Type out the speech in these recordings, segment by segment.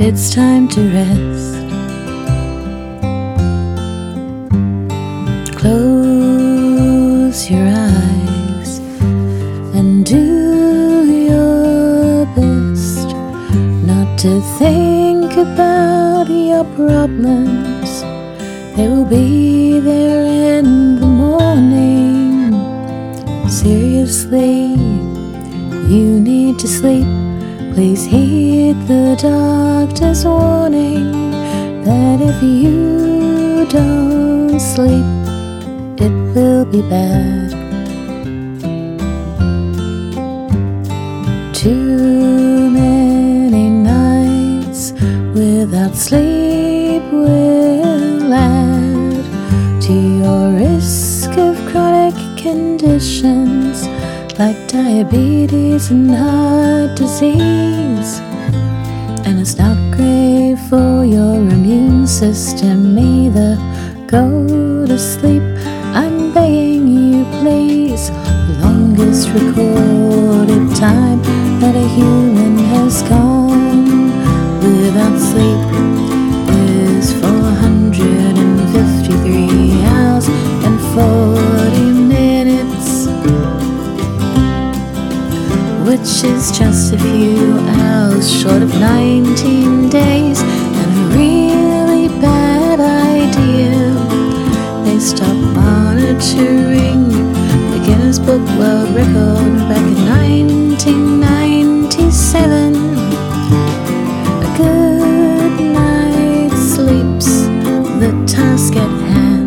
it's time to rest. Close your eyes and do your best not to think about your problems. They will be there in the morning. Seriously, you need to sleep. Please heed the doctor's warning that if you don't sleep, it will be bad. Too many nights without sleep will add to your risk of chronic conditions like diabetes and heart disease. And it's not great for your immune system either. Go to sleep, I'm begging you please. The longest recorded time that a human has gone without sleep is 453 hours and 40 minutes, which is just a few hours short of 19 days. And a really bad idea. They stopped monitoring the Guinness Book World Record back in 1997. A good night's sleep's the task at hand.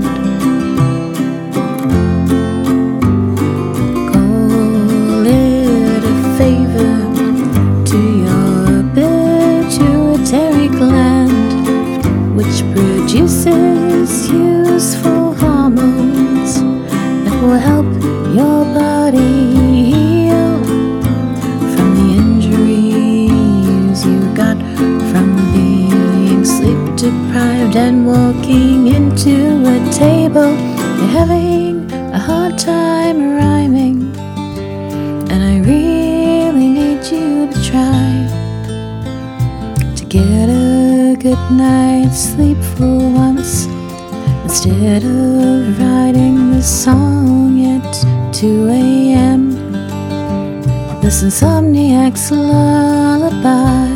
Call it a favor to your pituitary gland, which produces useful hormones that will help your body heal from the injuries you got from being sleep deprived and walking into a table you're having a hard time rhyming. And I really need you to try to get a good night's sleep for once, instead of writing the song at 2 a.m. This insomniac's lullaby.